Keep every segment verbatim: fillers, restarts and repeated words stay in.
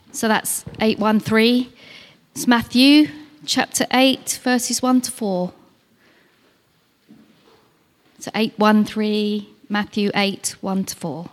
So that's eight one three. It's Matthew chapter eight, verses one to four. So eight one three, Matthew eight, one to four.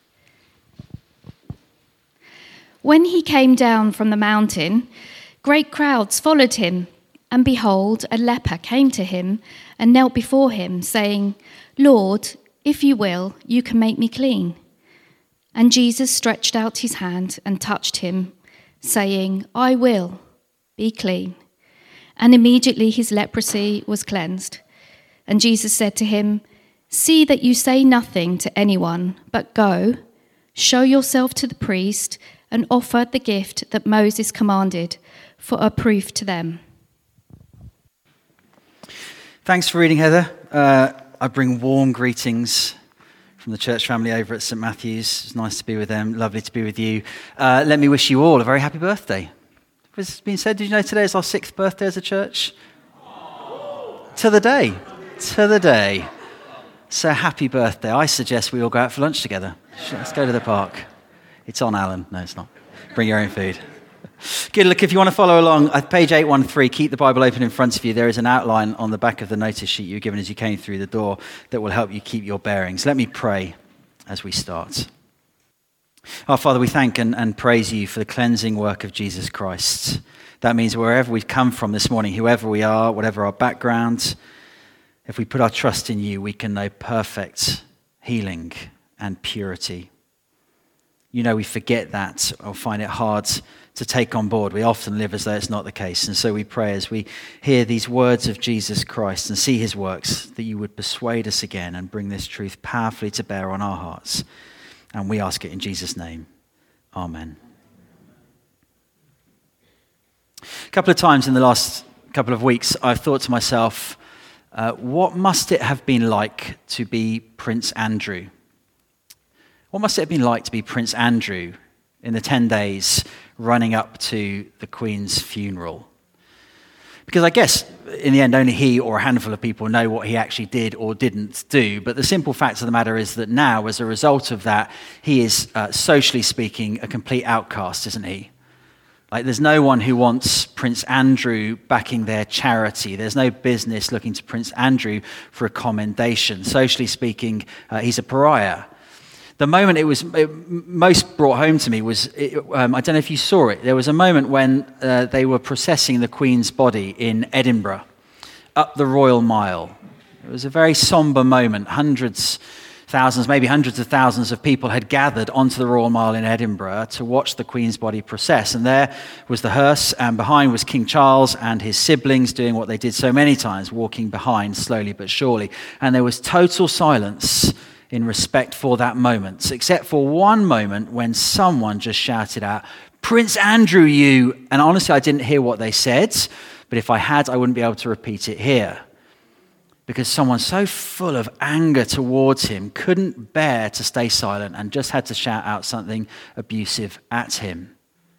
When he came down from the mountain, great crowds followed him, and behold, a leper came to him and knelt before him, saying, "Lord, if you will, you can make me clean." And Jesus stretched out his hand and touched him, saying, "I will, be clean." And immediately his leprosy was cleansed. And Jesus said to him, "See that you say nothing to anyone, but go, show yourself to the priest, and offer the gift that Moses commanded for a proof to them." Thanks for reading, Heather. Uh, I bring warm greetings from the church family over at St Matthew's. It's nice to be with them. Lovely to be with you. Uh, let me wish you all a very happy birthday. As been said, did you know today is our sixth birthday as a church? To the day. To the day. So happy birthday. I suggest we all go out for lunch together. Let's go to the park. It's on Alan. No, it's not. Bring your own food. Good. Look, if you want to follow along, at page eight one three, keep the Bible open in front of you. There is an outline on the back of the notice sheet you were given as you came through the door that will help you keep your bearings. Let me pray as we start. Our Father, we thank and, and praise you for the cleansing work of Jesus Christ. That means wherever we've come from this morning, whoever we are, whatever our background, if we put our trust in you, we can know perfect healing and purity. You know, we forget that or find it hard to take on board. We often live as though it's not the case. And so we pray as we hear these words of Jesus Christ and see his works, that you would persuade us again and bring this truth powerfully to bear on our hearts. And we ask it in Jesus' name. Amen. A couple of times in the last couple of weeks, I've thought to myself, uh, what must it have been like to be Prince Andrew? What must it have been like to be Prince Andrew in the ten days running up to the Queen's funeral? Because I guess, in the end, only he or a handful of people know what he actually did or didn't do. But the simple fact of the matter is that now, as a result of that, he is, uh, socially speaking, a complete outcast, isn't he? Like, there's no one who wants Prince Andrew backing their charity. There's no business looking to Prince Andrew for a commendation. Socially speaking, uh, he's a pariah. The moment it was it most brought home to me was, it, um, I don't know if you saw it, there was a moment when uh, they were processing the Queen's body in Edinburgh, up the Royal Mile. It was a very somber moment. Hundreds, thousands, maybe hundreds of thousands of people had gathered onto the Royal Mile in Edinburgh to watch the Queen's body process. And there was the hearse, and behind was King Charles and his siblings doing what they did so many times, walking behind slowly but surely. And there was total silence in respect for that moment, except for one moment when someone just shouted out, "Prince Andrew, you!" And honestly, I didn't hear what they said, but if I had, I wouldn't be able to repeat it here. Because someone so full of anger towards him couldn't bear to stay silent and just had to shout out something abusive at him.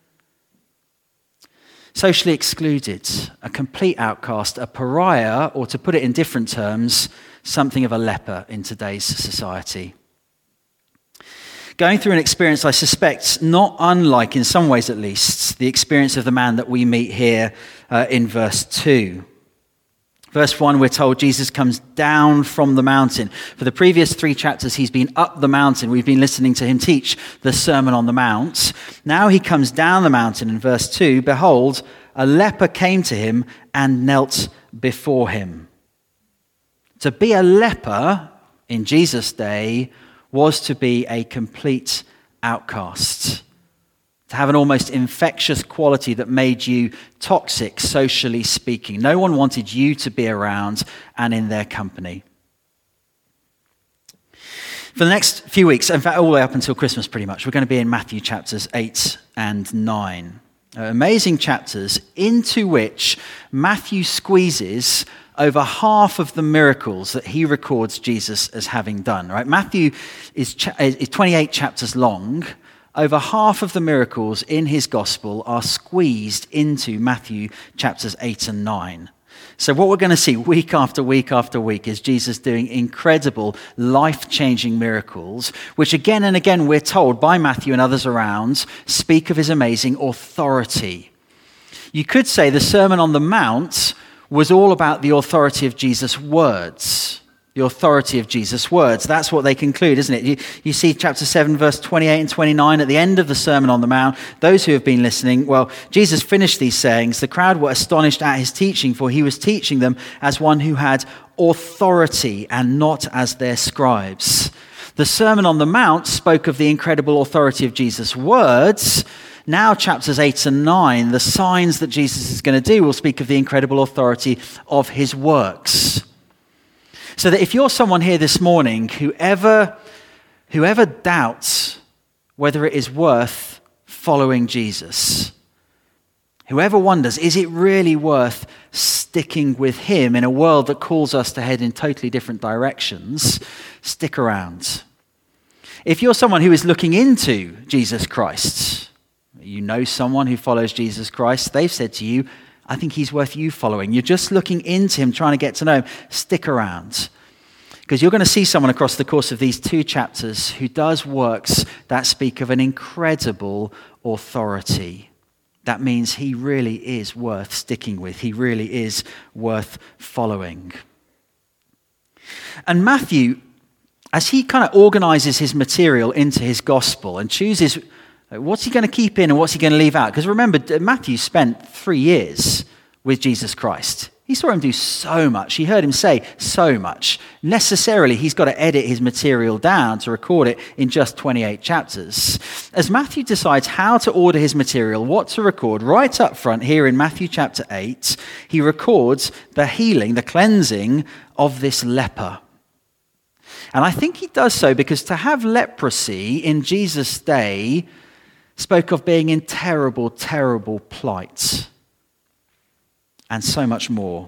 Socially excluded, a complete outcast, a pariah, or to put it in different terms, something of a leper in today's society. Going through an experience, I suspect, not unlike, in some ways at least, the experience of the man that we meet here uh, in verse two. Verse one, we're told Jesus comes down from the mountain. For the previous three chapters, he's been up the mountain. We've been listening to him teach the Sermon on the Mount. Now he comes down the mountain in verse two. Behold, a leper came to him and knelt before him. To be a leper in Jesus' day was to be a complete outcast. To have an almost infectious quality that made you toxic, socially speaking. No one wanted you to be around and in their company. For the next few weeks, in fact, all the way up until Christmas pretty much, we're going to be in Matthew chapters eight and nine. Uh, amazing chapters into which Matthew squeezes over half of the miracles that he records Jesus as having done. Right? Matthew is, cha- is twenty-eight chapters long. Over half of the miracles in his gospel are squeezed into Matthew chapters eight and nine. So what we're going to see week after week after week is Jesus doing incredible, life-changing miracles, which again and again we're told by Matthew and others around speak of his amazing authority. You could say the Sermon on the Mount was all about the authority of Jesus' words. The authority of Jesus' words. That's what they conclude, isn't it? You, you see chapter seven, verse twenty-eight and twenty-nine at the end of the Sermon on the Mount. Those who have been listening, well, Jesus finished these sayings. The crowd were astonished at his teaching, for he was teaching them as one who had authority and not as their scribes. The Sermon on the Mount spoke of the incredible authority of Jesus' words. Now chapters eight and nine, the signs that Jesus is going to do will speak of the incredible authority of his works. So that if you're someone here this morning who ever, whoever doubts whether it is worth following Jesus, whoever wonders, is it really worth sticking with him in a world that calls us to head in totally different directions, stick around. If you're someone who is looking into Jesus Christ, you know someone who follows Jesus Christ, they've said to you, I think he's worth you following. You're just looking into him, trying to get to know him. Stick around. Because you're going to see someone across the course of these two chapters who does works that speak of an incredible authority. That means he really is worth sticking with. He really is worth following. And Matthew, as he kind of organizes his material into his gospel and chooses what's he going to keep in and what's he going to leave out? Because remember, Matthew spent three years with Jesus Christ. He saw him do so much. He heard him say so much. Necessarily, he's got to edit his material down to record it in just twenty-eight chapters. As Matthew decides how to order his material, what to record, right up front here in Matthew chapter eight, he records the healing, the cleansing of this leper. And I think he does so because to have leprosy in Jesus' day spoke of being in terrible, terrible plight. And so much more.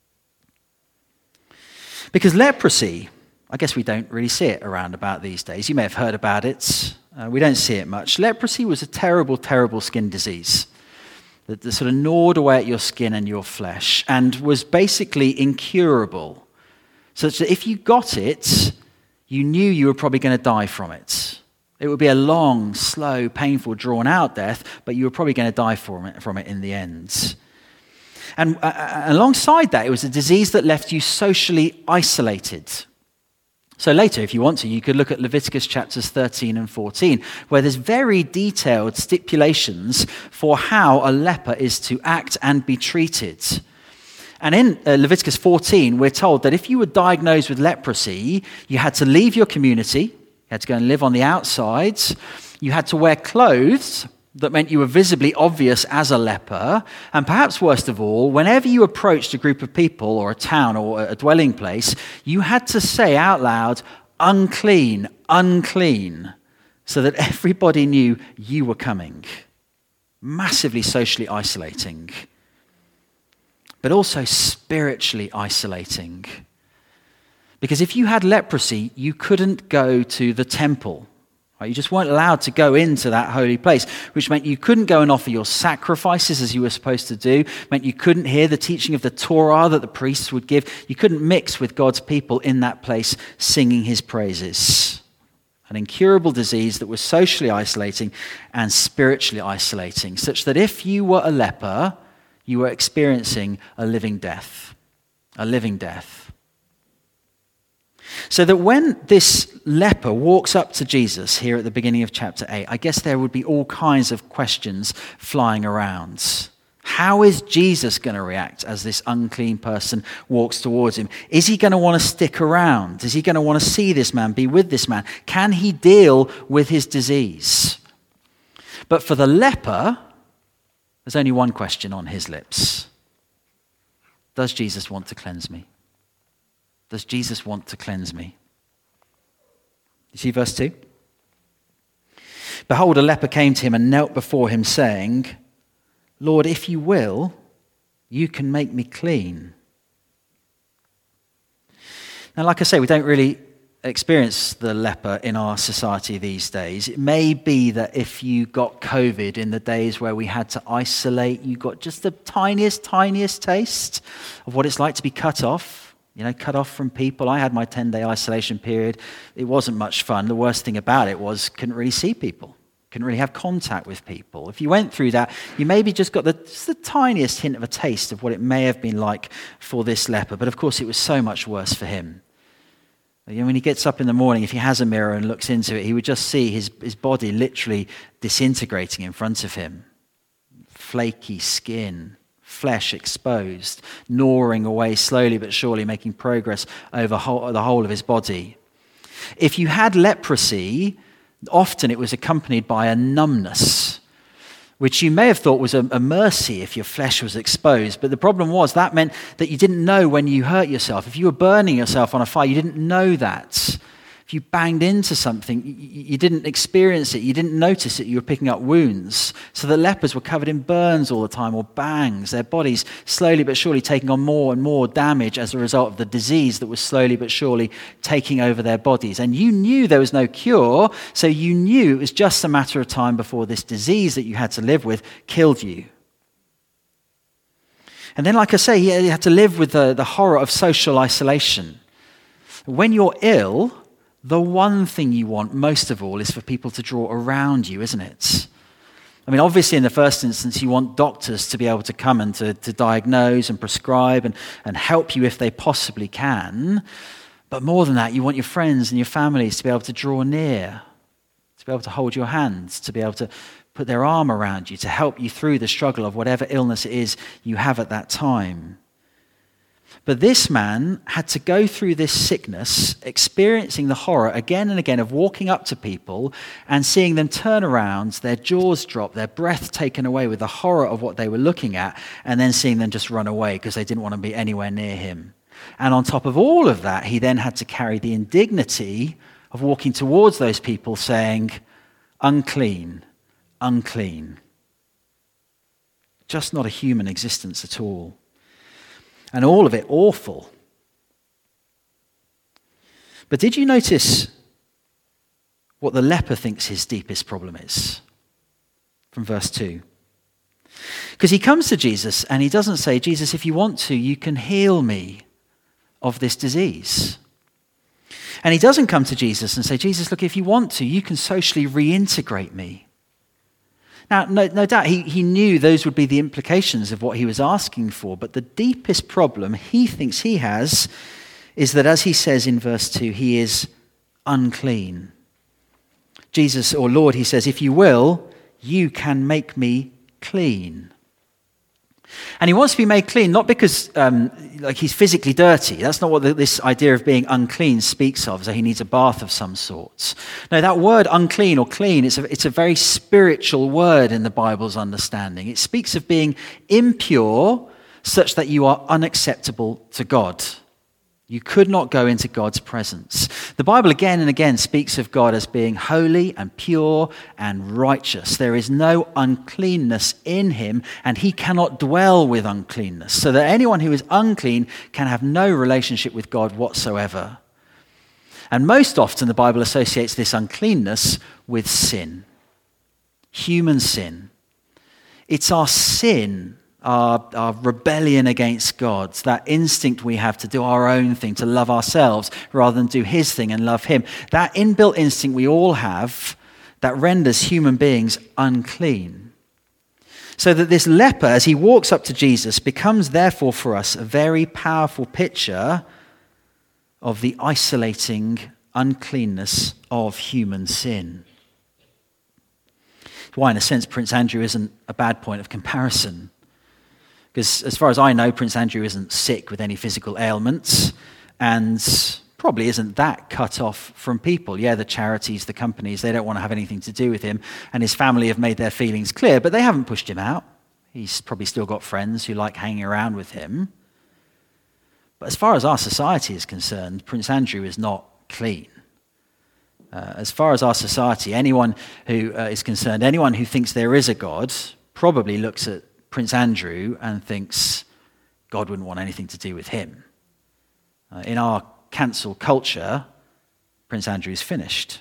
Because leprosy, I guess we don't really see it around about these days. You may have heard about it. Uh, we don't see it much. Leprosy was a terrible, terrible skin disease that, that sort of gnawed away at your skin and your flesh and was basically incurable. Such that if you got it, you knew you were probably going to die from it. It would be a long, slow, painful, drawn-out death, but you were probably going to die from it, from it in the end. And uh, alongside that, it was a disease that left you socially isolated. So later, if you want to, you could look at Leviticus chapters thirteen and fourteen, where there's very detailed stipulations for how a leper is to act and be treated. And in uh, Leviticus fourteen, we're told that if you were diagnosed with leprosy, you had to leave your community, you had to go and live on the outsides, you had to wear clothes that meant you were visibly obvious as a leper, and perhaps worst of all, whenever you approached a group of people or a town or a dwelling place, you had to say out loud, unclean, unclean, so that everybody knew you were coming. Massively socially isolating, but also spiritually isolating. Because if you had leprosy, you couldn't go to the temple. Right? You just weren't allowed to go into that holy place, which meant you couldn't go and offer your sacrifices as you were supposed to do, meant you couldn't hear the teaching of the Torah that the priests would give. You couldn't mix with God's people in that place singing his praises. An incurable disease that was socially isolating and spiritually isolating, such that if you were a leper, you were experiencing a living death. A living death. So that when this leper walks up to Jesus here at the beginning of chapter eight, I guess there would be all kinds of questions flying around. How is Jesus going to react as this unclean person walks towards him? Is he going to want to stick around? Is he going to want to see this man, be with this man? Can he deal with his disease? But for the leper, there's only one question on his lips. Does Jesus want to cleanse me? Does Jesus want to cleanse me? You see verse two? Behold, a leper came to him and knelt before him, saying, Lord, if you will, you can make me clean. Now, like I say, we don't really experience the leper in our society these days. It may be that if you got COVID in the days where we had to isolate, you got just the tiniest, tiniest taste of what it's like to be cut off, you know, cut off from people. I had my ten-day isolation period. It wasn't much fun. The worst thing about it was couldn't really see people, couldn't really have contact with people. If you went through that, you maybe just got the, just the tiniest hint of a taste of what it may have been like for this leper. But of course, it was so much worse for him. You know, when he gets up in the morning, if he has a mirror and looks into it, he would just see his, his body literally disintegrating in front of him. Flaky skin, flesh exposed, gnawing away slowly but surely, making progress over whole, the whole of his body. If you had leprosy, often it was accompanied by a numbness, which you may have thought was a, a mercy if your flesh was exposed. But the problem was that meant that you didn't know when you hurt yourself. If you were burning yourself on a fire, you didn't know that. If you banged into something, you, you didn't experience it. You didn't notice that you were picking up wounds. So the lepers were covered in burns all the time, or bangs, their bodies slowly but surely taking on more and more damage as a result of the disease that was slowly but surely taking over their bodies. And you knew there was no cure, so you knew it was just a matter of time before this disease that you had to live with killed you. And then, like I say, you had to live with the, the horror of social isolation. When you're ill, the one thing you want most of all is for people to draw around you, isn't it? I mean, obviously in the first instance, you want doctors to be able to come and to, to diagnose and prescribe and, and help you if they possibly can. But more than that, you want your friends and your families to be able to draw near, to be able to hold your hands, to be able to put their arm around you, to help you through the struggle of whatever illness it is you have at that time. But this man had to go through this sickness, experiencing the horror again and again of walking up to people and seeing them turn around, their jaws drop, their breath taken away with the horror of what they were looking at, and then seeing them just run away because they didn't want to be anywhere near him. And on top of all of that, he then had to carry the indignity of walking towards those people saying, unclean, unclean. Just not a human existence at all. And all of it awful. But did you notice what the leper thinks his deepest problem is? From verse two. Because he comes to Jesus and he doesn't say, Jesus, if you want to, you can heal me of this disease. And he doesn't come to Jesus and say, Jesus, look, if you want to, you can socially reintegrate me. Now, no, no doubt he, he knew those would be the implications of what he was asking for, but the deepest problem he thinks he has is that, as he says in verse two, he is unclean. Jesus, or Lord, he says, if you will, you can make me clean. And he wants to be made clean, not because um, like he's physically dirty. That's not what the, this idea of being unclean speaks of, so he needs a bath of some sorts. No, that word unclean or clean, it's a, it's a very spiritual word in the Bible's understanding. It speaks of being impure such that you are unacceptable to God. You could not go into God's presence. The Bible again and again speaks of God as being holy and pure and righteous. There is no uncleanness in him, and he cannot dwell with uncleanness, so that anyone who is unclean can have no relationship with God whatsoever. And most often the Bible associates this uncleanness with sin, human sin. It's our sin, Our, our rebellion against God, that instinct we have to do our own thing, to love ourselves rather than do his thing and love him. That inbuilt instinct we all have that renders human beings unclean. So that this leper, as he walks up to Jesus, becomes therefore for us a very powerful picture of the isolating uncleanness of human sin. Why, in a sense, Prince Andrew isn't a bad point of comparison. Because as far as I know, Prince Andrew isn't sick with any physical ailments and probably isn't that cut off from people. Yeah, the charities, the companies, they don't want to have anything to do with him, and his family have made their feelings clear, but they haven't pushed him out. He's probably still got friends who like hanging around with him. But as far as our society is concerned, Prince Andrew is not clean. Uh, as far as our society, anyone who uh, is concerned, anyone who thinks there is a God, probably looks at Prince Andrew and thinks God wouldn't want anything to do with him. Uh, in our cancel culture, Prince Andrew is finished.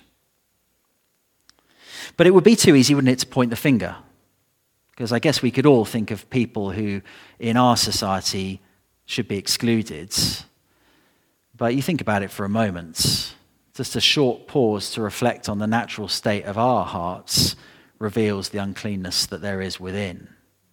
But it would be too easy, wouldn't it, to point the finger? Because I guess we could all think of people who in our society should be excluded. But you think about it for a moment. Just a short pause to reflect on the natural state of our hearts reveals the uncleanness that there is within.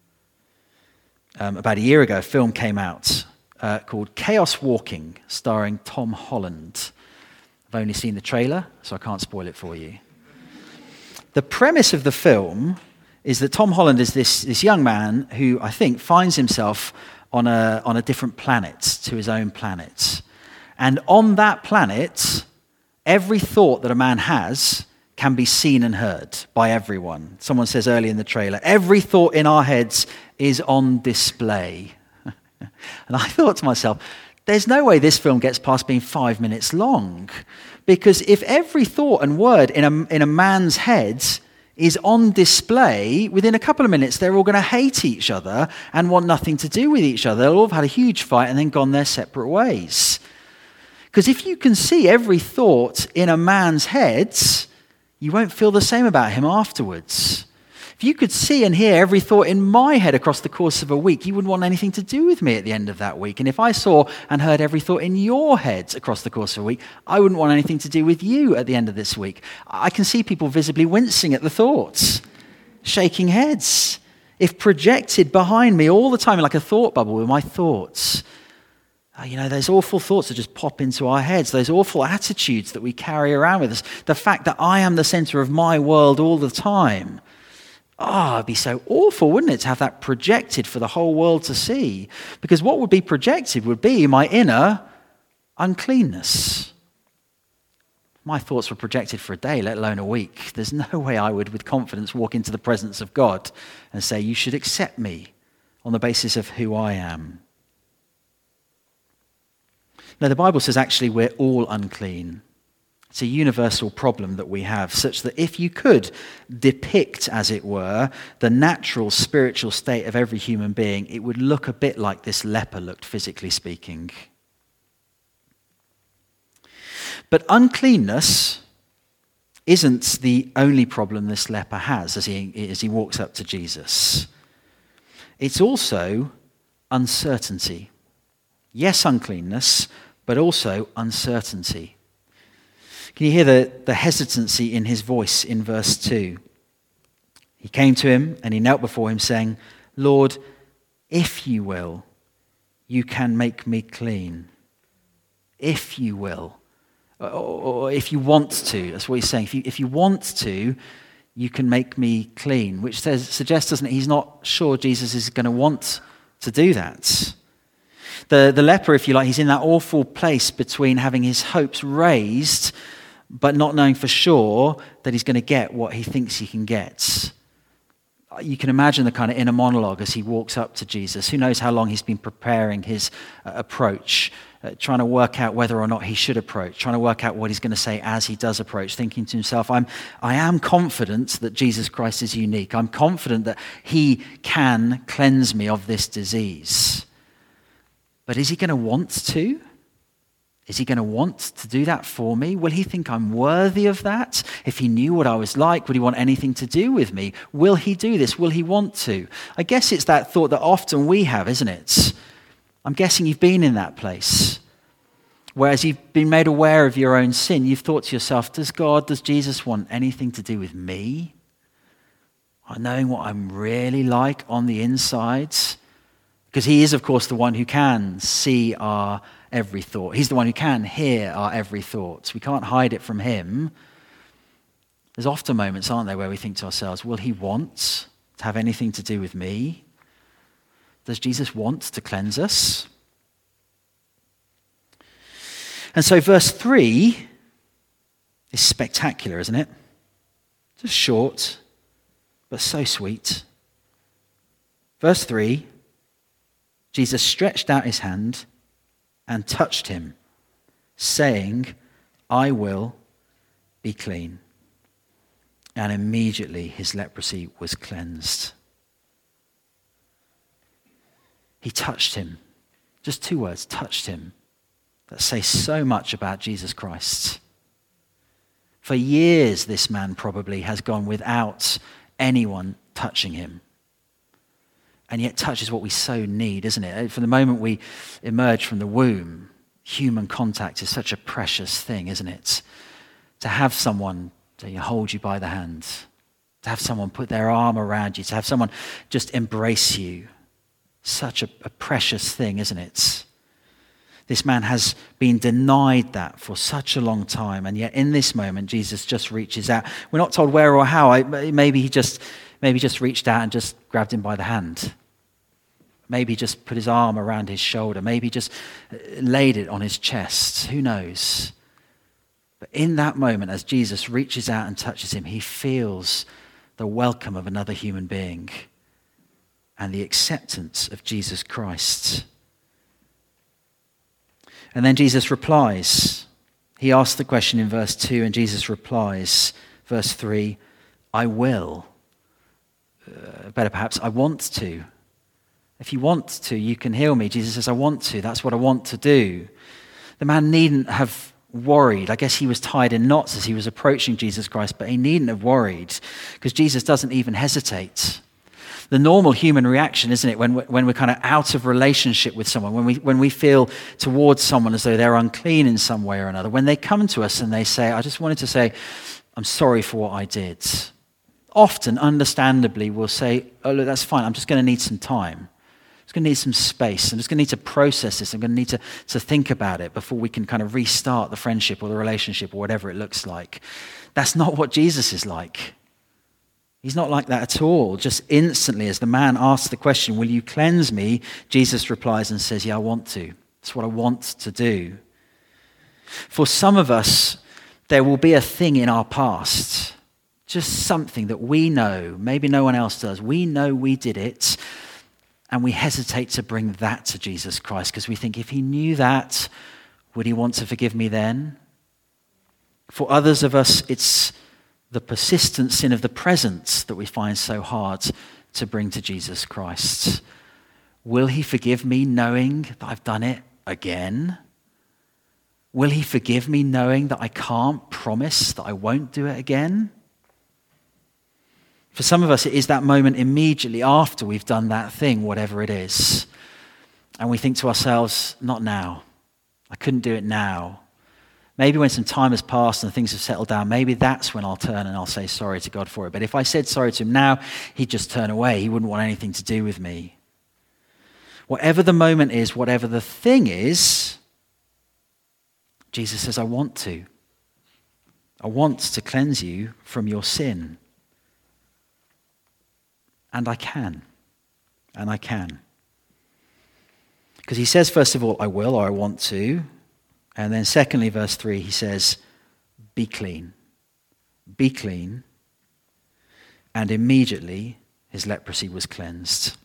Um, about a year ago, a film came out uh, called Chaos Walking, starring Tom Holland. I've only seen the trailer, so I can't spoil it for you. The premise of the film is that Tom Holland is this, this young man who I think finds himself on a, on a different planet to his own planet. And on that planet, every thought that a man has can be seen and heard by everyone. Someone says early in the trailer, every thought in our heads is on display. And I thought to myself, there's no way this film gets past being five minutes long. Because if every thought and word in a, in a man's head is on display, within a couple of minutes they're all going to hate each other and want nothing to do with each other. They'll all have had a huge fight and then gone their separate ways. Because if you can see every thought in a man's head, you won't feel the same about him afterwards. If you could see and hear every thought in my head across the course of a week, you wouldn't want anything to do with me at the end of that week. And if I saw and heard every thought in your heads across the course of a week, I wouldn't want anything to do with you at the end of this week. I can see people visibly wincing at the thoughts, shaking heads. If projected behind me all the time like a thought bubble with my thoughts, you know, those awful thoughts that just pop into our heads, those awful attitudes that we carry around with us, the fact that I am the center of my world all the time. Oh, it'd be so awful, wouldn't it, to have that projected for the whole world to see? Because what would be projected would be my inner uncleanness. My thoughts were projected for a day, let alone a week. There's no way I would, with confidence, walk into the presence of God and say, you should accept me on the basis of who I am. No, the Bible says actually we're all unclean. It's a universal problem that we have, such that if you could depict, as it were, the natural spiritual state of every human being, it would look a bit like this leper looked, physically speaking. But uncleanness isn't the only problem this leper has as he, as he walks up to Jesus. It's also uncertainty. Yes, uncleanness, but also uncertainty. Can you hear the, the hesitancy in his voice in verse two? He came to him and he knelt before him saying, Lord, if you will, you can make me clean. If you will. Or, or if you want to. That's what he's saying. If you, if you want to, you can make me clean. Which says, suggests, doesn't it, he's not sure Jesus is going to want to do that. The, the leper, if you like, he's in that awful place between having his hopes raised but not knowing for sure that he's going to get what he thinks he can get. You can imagine the kind of inner monologue as he walks up to Jesus. Who knows how long he's been preparing his uh, approach, uh, trying to work out whether or not he should approach, trying to work out what he's going to say as he does approach, thinking to himself, I'm, I am confident that Jesus Christ is unique. I'm confident that he can cleanse me of this disease. But is he going to want to? Is he going to want to do that for me? Will he think I'm worthy of that? If he knew what I was like, would he want anything to do with me? Will he do this? Will he want to? I guess it's that thought that often we have, isn't it? I'm guessing you've been in that place. Whereas you've been made aware of your own sin, you've thought to yourself, does God, does Jesus want anything to do with me? Or knowing what I'm really like on the inside? Because he is, of course, the one who can see our every thought. He's the one who can hear our every thought. We can't hide it from him. There's often moments, aren't there, where we think to ourselves, will he want to have anything to do with me? Does Jesus want to cleanse us? And so verse three is spectacular, isn't it? Just short, but so sweet. Verse three, Jesus stretched out his hand and touched him, saying, I will be clean. And immediately his leprosy was cleansed. He touched him. Just two words, touched him. That say so much about Jesus Christ. For years, this man probably has gone without anyone touching him. And yet touch is what we so need, isn't it? From the moment we emerge from the womb, human contact is such a precious thing, isn't it? To have someone to hold you by the hand, to have someone put their arm around you, to have someone just embrace you. Such a, a precious thing, isn't it? This man has been denied that for such a long time, and yet in this moment, Jesus just reaches out. We're not told where or how. Maybe he just, maybe just reached out and just grabbed him by the hand. Maybe he just put his arm around his shoulder. Maybe just laid it on his chest. Who knows? But in that moment, as Jesus reaches out and touches him, he feels the welcome of another human being and the acceptance of Jesus Christ. And then Jesus replies. He asks the question in verse two, and Jesus replies, verse three, I will. Uh, better perhaps, I want to. If you want to, you can heal me. Jesus says, I want to. That's what I want to do. The man needn't have worried. I guess he was tied in knots as he was approaching Jesus Christ, but he needn't have worried because Jesus doesn't even hesitate. The normal human reaction, isn't it, when we're, when we're kind of out of relationship with someone, when we when we feel towards someone as though they're unclean in some way or another, when they come to us and they say, I just wanted to say, I'm sorry for what I did. Often, understandably, we'll say, oh, look, that's fine. I'm just going to need some time. I'm just going to need some space. I'm just going to need to process this. I'm going to need to, to think about it before we can kind of restart the friendship or the relationship or whatever it looks like. That's not what Jesus is like. He's not like that at all. Just instantly, as the man asks the question, will you cleanse me? Jesus replies and says, yeah, I want to. It's what I want to do. For some of us, there will be a thing in our past, just something that we know, maybe no one else does. We know we did it, and we hesitate to bring that to Jesus Christ because we think if he knew that, would he want to forgive me then? For others of us, it's the persistent sin of the present that we find so hard to bring to Jesus Christ. Will he forgive me knowing that I've done it again? Will he forgive me knowing that I can't promise that I won't do it again? For some of us, it is that moment immediately after we've done that thing, whatever it is. And we think to ourselves, not now. I couldn't do it now. Maybe when some time has passed and things have settled down, maybe that's when I'll turn and I'll say sorry to God for it. But if I said sorry to him now, he'd just turn away. He wouldn't want anything to do with me. Whatever the moment is, whatever the thing is, Jesus says, I want to. I want to cleanse you from your sin. And I can. And I can. Because he says, first of all, I will or I want to. And then secondly, verse three, he says, be clean. Be clean. And immediately his leprosy was cleansed.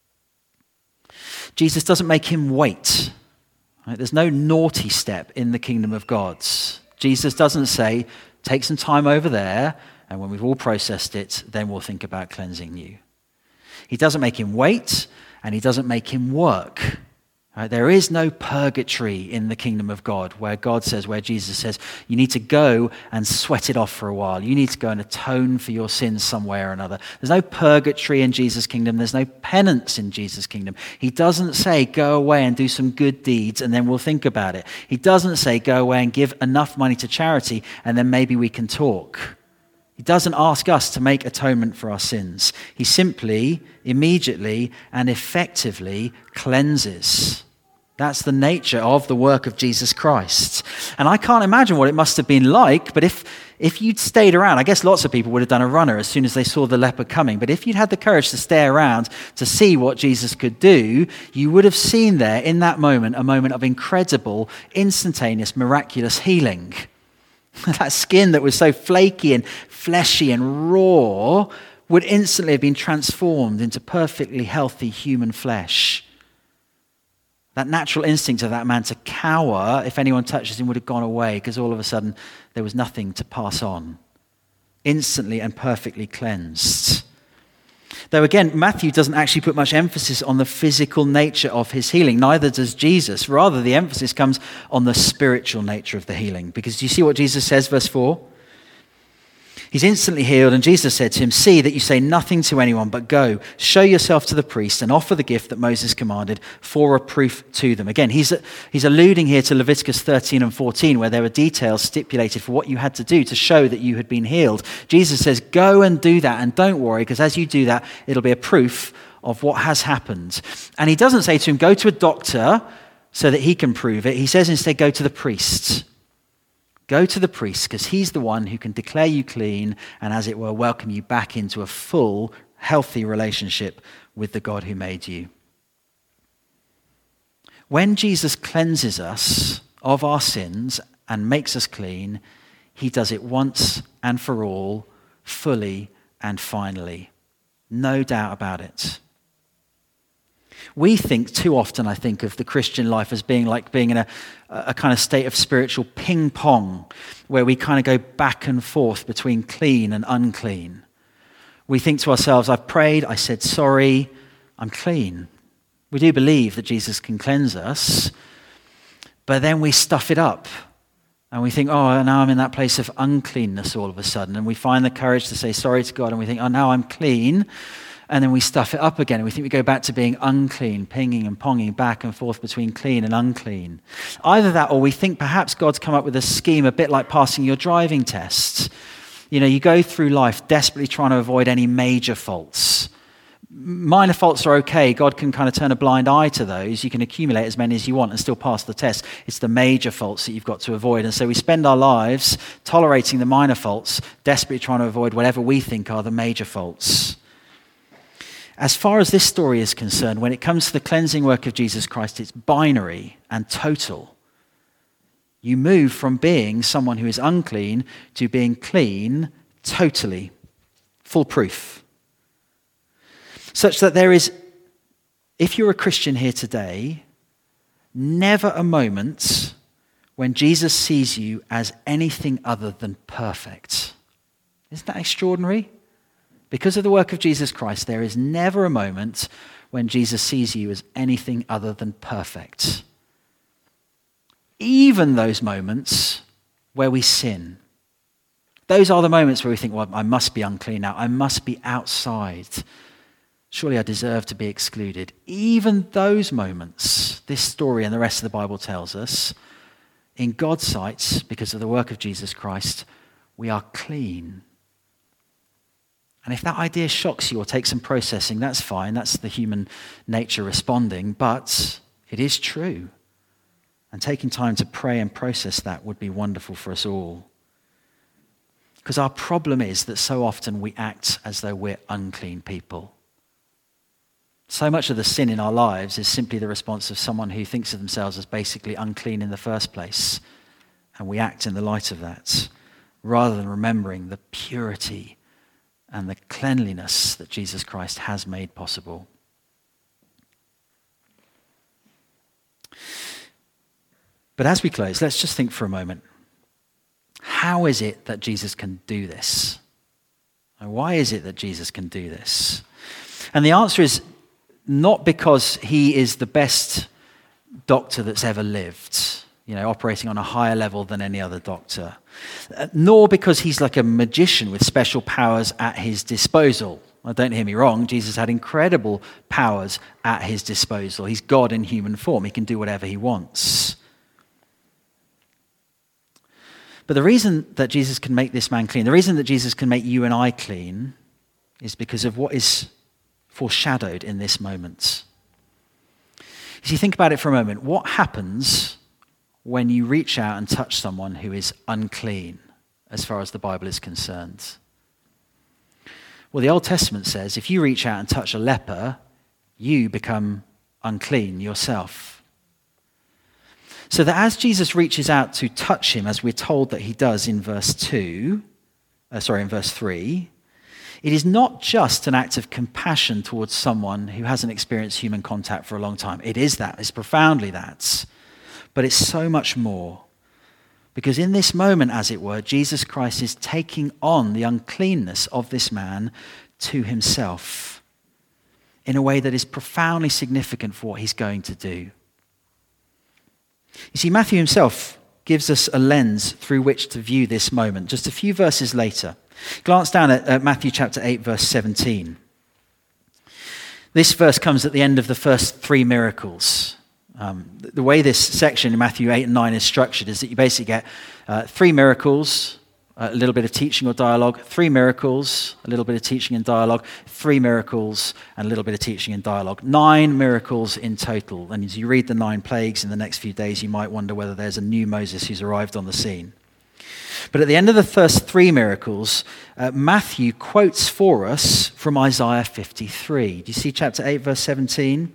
Jesus doesn't make him wait. Right? There's no naughty step in the kingdom of God. Jesus doesn't say, take some time over there, and when we've all processed it, then we'll think about cleansing you. He doesn't make him wait, and he doesn't make him work. Right? There is no purgatory in the kingdom of God where God says, where Jesus says, you need to go and sweat it off for a while. You need to go and atone for your sins some way or another. There's no purgatory in Jesus' kingdom. There's no penance in Jesus' kingdom. He doesn't say, go away and do some good deeds and then we'll think about it. He doesn't say, go away and give enough money to charity and then maybe we can talk. He doesn't ask us to make atonement for our sins. He simply, immediately, and effectively cleanses. That's the nature of the work of Jesus Christ. And I can't imagine what it must have been like, but if, if you'd stayed around, I guess lots of people would have done a runner as soon as they saw the leper coming, but if you'd had the courage to stay around to see what Jesus could do, you would have seen there in that moment a moment of incredible, instantaneous, miraculous healing. That skin that was so flaky and fleshy and raw would instantly have been transformed into perfectly healthy human flesh. That natural instinct of that man to cower if anyone touches him would have gone away because all of a sudden there was nothing to pass on. Instantly and perfectly cleansed. Though again, Matthew doesn't actually put much emphasis on the physical nature of his healing. Neither does Jesus. Rather, the emphasis comes on the spiritual nature of the healing. Because do you see what Jesus says, verse four? He's instantly healed, and Jesus said to him, "See that you say nothing to anyone, but go, show yourself to the priest and offer the gift that Moses commanded for a proof to them." Again, he's, he's alluding here to Leviticus thirteen and fourteen, where there were details stipulated for what you had to do to show that you had been healed. Jesus says, go and do that, and don't worry, because as you do that, it'll be a proof of what has happened. And he doesn't say to him, go to a doctor so that he can prove it. He says instead, go to the priest. Go to the priest, because he's the one who can declare you clean and, as it were, welcome you back into a full, healthy relationship with the God who made you. When Jesus cleanses us of our sins and makes us clean, he does it once and for all, fully and finally. No doubt about it. We think too often, I think, of the Christian life as being like being in a, a kind of state of spiritual ping pong, where we kind of go back and forth between clean and unclean. We think to ourselves, I've prayed, I said sorry, I'm clean. We do believe that Jesus can cleanse us, but then we stuff it up. And we think, oh, now I'm in that place of uncleanness all of a sudden. And we find the courage to say sorry to God, and we think, oh, now I'm clean. And then we stuff it up again, and we think we go back to being unclean, pinging and ponging back and forth between clean and unclean. Either that, or we think perhaps God's come up with a scheme a bit like passing your driving tests. You know, you go through life desperately trying to avoid any major faults. Minor faults are okay. God can kind of turn a blind eye to those. You can accumulate as many as you want and still pass the test. It's the major faults that you've got to avoid. And so we spend our lives tolerating the minor faults, desperately trying to avoid whatever we think are the major faults. As far as this story is concerned, when it comes to the cleansing work of Jesus Christ, it's binary and total. You move from being someone who is unclean to being clean totally, foolproof. Such that there is, if you're a Christian here today, never a moment when Jesus sees you as anything other than perfect. Isn't that extraordinary? Because of the work of Jesus Christ, there is never a moment when Jesus sees you as anything other than perfect. Even those moments where we sin. Those are the moments where we think, well, I must be unclean now. I must be outside. Surely I deserve to be excluded. Even those moments, this story and the rest of the Bible tells us, in God's sight, because of the work of Jesus Christ, we are clean. And if that idea shocks you or takes some processing, that's fine. That's the human nature responding. But it is true. And taking time to pray and process that would be wonderful for us all. Because our problem is that so often we act as though we're unclean people. So much of the sin in our lives is simply the response of someone who thinks of themselves as basically unclean in the first place. And we act in the light of that, rather than remembering the purity and the cleanliness that Jesus Christ has made possible. But as we close, let's just think for a moment. How is it that Jesus can do this? And why is it that Jesus can do this? And the answer is not because he is the best doctor that's ever lived, you know, operating on a higher level than any other doctor, nor because he's like a magician with special powers at his disposal. Well, don't hear me wrong, Jesus had incredible powers at his disposal. He's God in human form. He can do whatever he wants. But the reason that Jesus can make this man clean, the reason that Jesus can make you and I clean, is because of what is foreshadowed in this moment. If you think about it for a moment, what happens when you reach out and touch someone who is unclean, as far as the Bible is concerned? Well, the Old Testament says if you reach out and touch a leper, you become unclean yourself. So that as Jesus reaches out to touch him, as we're told that he does in verse two, uh, sorry, in verse three, it is not just an act of compassion towards someone who hasn't experienced human contact for a long time. It is that. It's profoundly that. But it's so much more. Because in this moment, as it were, Jesus Christ is taking on the uncleanness of this man to himself in a way that is profoundly significant for what he's going to do. You see, Matthew himself gives us a lens through which to view this moment. Just a few verses later, glance down at, at Matthew chapter eight, verse seventeen. This verse comes at the end of the first three miracles. Um, the way this section in Matthew eight and nine is structured is that you basically get uh, three miracles, a little bit of teaching or dialogue, three miracles, a little bit of teaching and dialogue, three miracles, and a little bit of teaching and dialogue. Nine miracles in total. And as you read the nine plagues in the next few days, you might wonder whether there's a new Moses who's arrived on the scene. But at the end of the first three miracles, uh, Matthew quotes for us from Isaiah fifty-three. Do you see chapter eight, verse seventeen?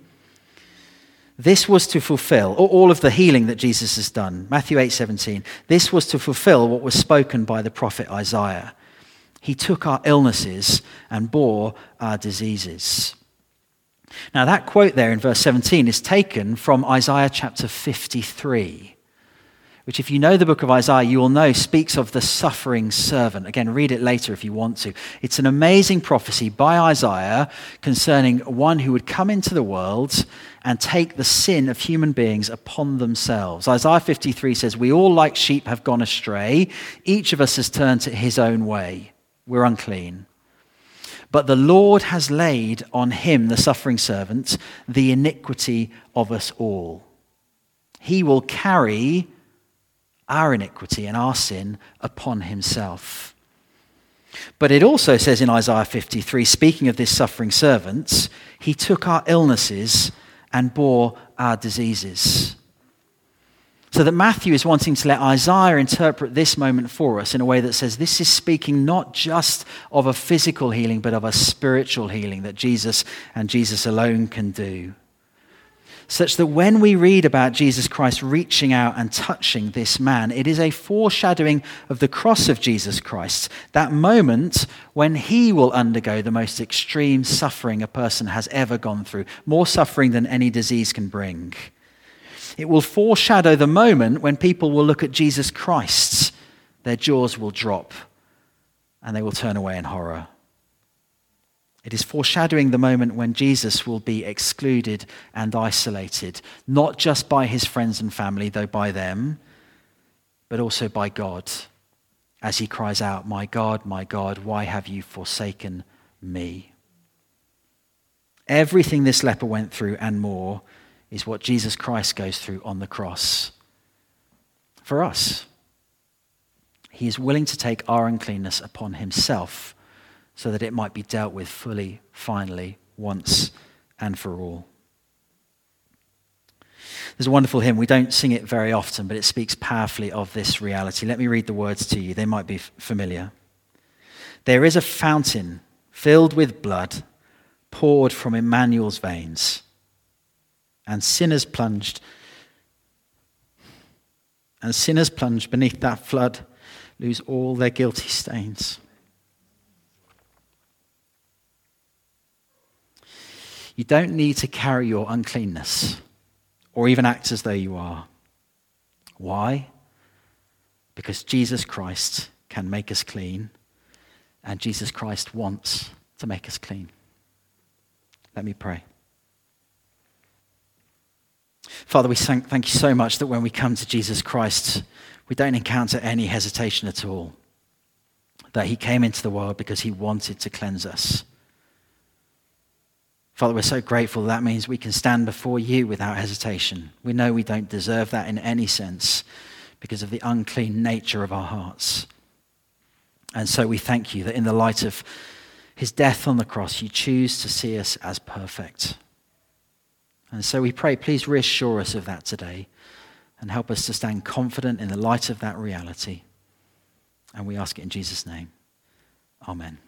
This was to fulfill all of the healing that Jesus has done. Matthew eight seventeen. This was to fulfill what was spoken by the prophet Isaiah. He took our illnesses and bore our diseases. Now that quote there in verse seventeen is taken from Isaiah chapter fifty-three, which if you know the book of Isaiah, you will know speaks of the suffering servant. Again, read it later if you want to. It's an amazing prophecy by Isaiah concerning one who would come into the world and take the sin of human beings upon themselves. Isaiah fifty-three says, we all like sheep have gone astray. Each of us has turned to his own way. We're unclean. But the Lord has laid on him, the suffering servant, the iniquity of us all. He will carry our iniquity and our sin upon himself. But it also says in Isaiah fifty-three, speaking of this suffering servant, he took our illnesses and bore our diseases. So that Matthew is wanting to let Isaiah interpret this moment for us in a way that says this is speaking not just of a physical healing, but of a spiritual healing that Jesus and Jesus alone can do. Such that when we read about Jesus Christ reaching out and touching this man, it is a foreshadowing of the cross of Jesus Christ, that moment when he will undergo the most extreme suffering a person has ever gone through, more suffering than any disease can bring. It will foreshadow the moment when people will look at Jesus Christ, their jaws will drop, and they will turn away in horror. It is foreshadowing the moment when Jesus will be excluded and isolated, not just by his friends and family, though by them, but also by God, as he cries out, "My God, my God, why have you forsaken me?" Everything this leper went through and more is what Jesus Christ goes through on the cross. For us, he is willing to take our uncleanness upon himself so that it might be dealt with fully, finally, once and for all. There's a wonderful hymn. We don't sing it very often, but it speaks powerfully of this reality. Let me read the words to you. They might be familiar. There is a fountain filled with blood poured from Emmanuel's veins, and sinners plunged, and sinners plunged beneath that flood lose all their guilty stains. You don't need to carry your uncleanness or even act as though you are. Why? Because Jesus Christ can make us clean, and Jesus Christ wants to make us clean. Let me pray. Father, we thank, thank you so much that when we come to Jesus Christ, we don't encounter any hesitation at all. That he came into the world because he wanted to cleanse us. Father, we're so grateful that means we can stand before you without hesitation. We know we don't deserve that in any sense because of the unclean nature of our hearts. And so we thank you that in the light of his death on the cross, you choose to see us as perfect. And so we pray, please reassure us of that today and help us to stand confident in the light of that reality. And we ask it in Jesus' name. Amen.